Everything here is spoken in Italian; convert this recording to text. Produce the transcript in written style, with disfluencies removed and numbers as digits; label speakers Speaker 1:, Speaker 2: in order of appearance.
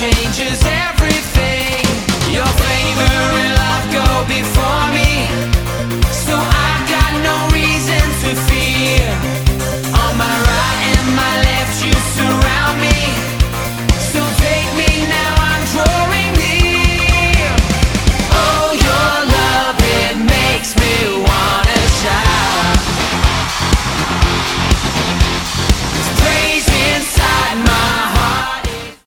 Speaker 1: changes everything. Your flavor in life, go before me.